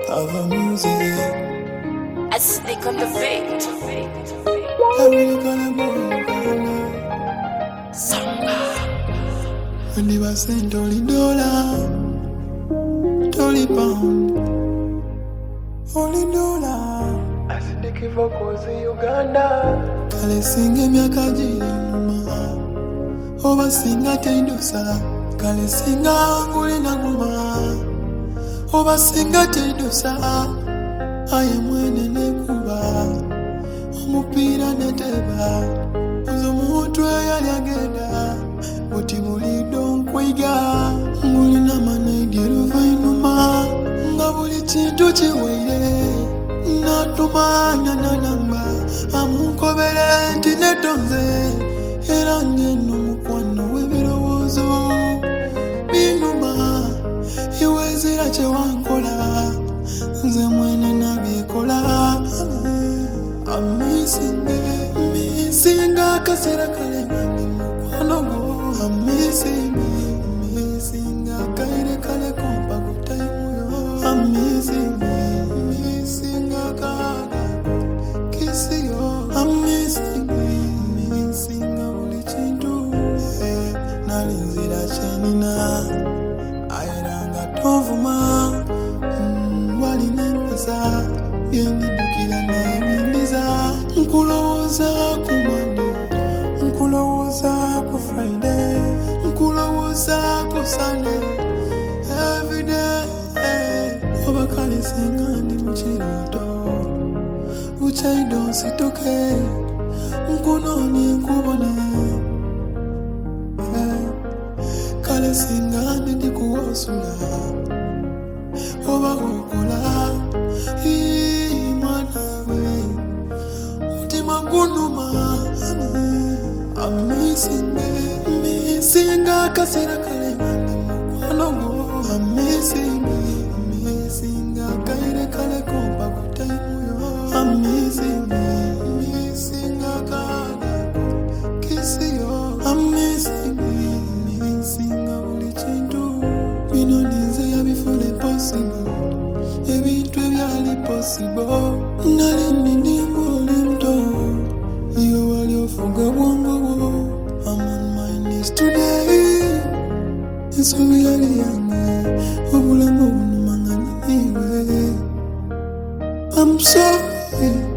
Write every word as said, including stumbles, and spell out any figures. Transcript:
of a music. I stick on the beat. I really gonna move. Samba. When they were saying Dolly Dollar, Dolly Pound, Dolly Dollar. I see the kivo kozi Uganda. Kale singe miaka jiri numa. Oba singa teidusa. Kale singa nguli na nguma. Oba singa teidusa. Aye mwene nekuba. Omupira neteba. Uzo mutwe yali agenda. Oti mulido nkwiga. Nguli na manaidiru vainuma. Nga buli chintu chiweye. Natumanya nanamba. Amukobere nti netonze. Era ngeno mukwano w'ebirowoozo. Binuma. Iwezera kye wankola. Nze mwene nabikola. I'm missing it, missing akasera kale ngani mukwano go. I'm missing it, missing akaire kale kompa kutaimu yo. I'm missing it, missing akada kisi yo. I'm missing it, missing abuli chintu. Nalinzira chenina airanga tovuma. Wali nempesa yenidukira nebindiza. Nkulowoza ku Monday, nkulowoza ku Friday, nkulowoza ku Sunday. Every day oba kale singa ndi mukiroto. Buchaido situke nkunonye nkubone. Kale singa ndi ndikuwosula. Oba okola ii mwana we mutima gunuma. I'm missing it, missing akasera kale ngani mukwano go. I'm missing it, missing akaire kale kompa kutaimu yo. I'm missing it, missing akada kisi yo. I'm missing it, missing abuli chintu. Bino ninze yabifule possible. Ebintu ebyali possible. Nali nini nguli mto. Iyo wali ofuga bwongo bwo. I'm on my knees today. Ensobi yali yange. Obulamu bunumanga niwe. I'm sorry.